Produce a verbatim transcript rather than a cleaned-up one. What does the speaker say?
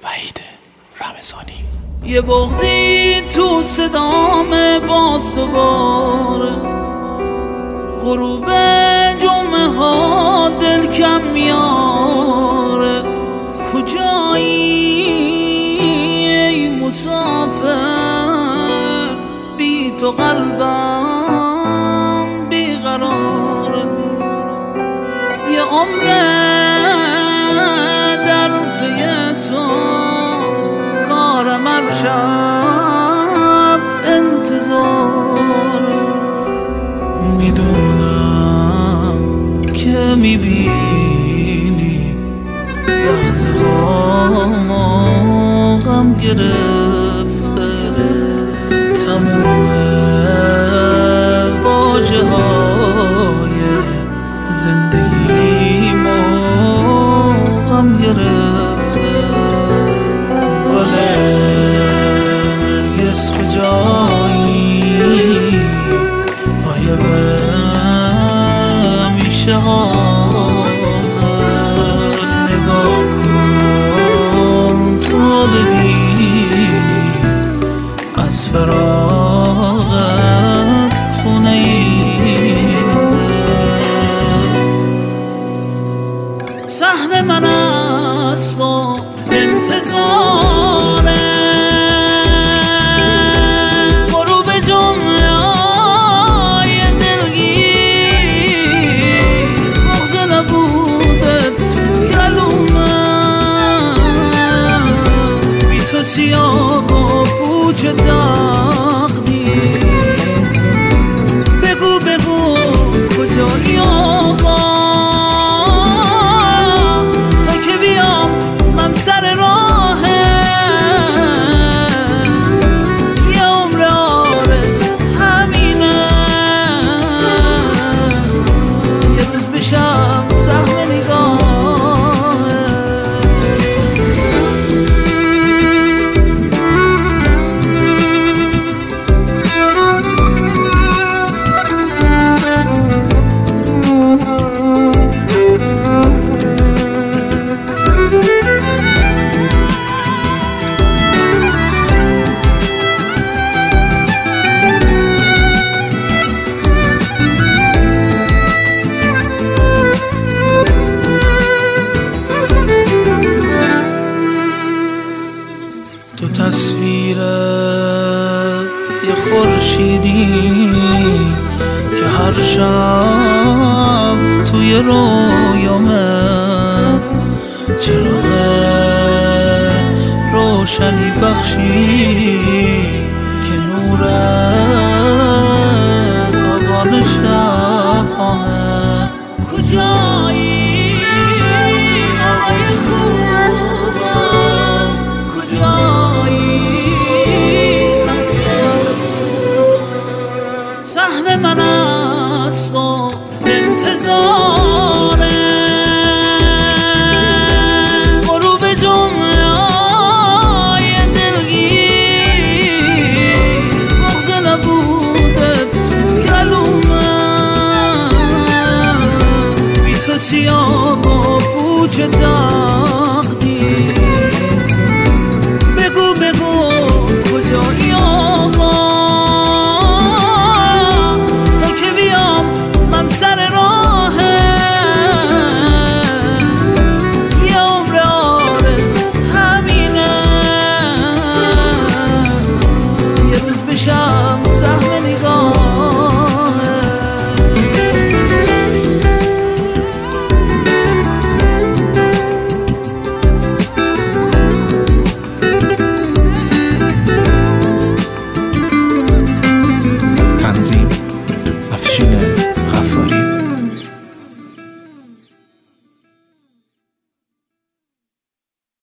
وحید رمضانی. یه بغضی تو صدام باز دوباره، غروب جمعه ها دل کم میاره. کجایی ای مسافر، بی تو قلبم بیقراره. یه عمره در پی تو، کارم هر شب انتظار. میدونم که میبینی لحظه ها غم گرفته، تموم واجه های زندگی ما غم گرفته. گل نرگس کجایی، غایب میشه حاضر. نگاه کن تو ببینی از فراغت خونه این سهم من است و انتظاره. غروب جمعه های دلگیر، بغض نبوده تو گلومم. بی تو سیاه و پوچ تقدیر. بگو بگو کجایی آقا، تا که بیام من سر راهه. یه عمر آرزو همینه، یه روز بشم سهم نگاهه. تو تصویر یه خورشیدی که هر شب توی رویامه. چراغ روشنی بخشی که نور تابان شب همه. کجایی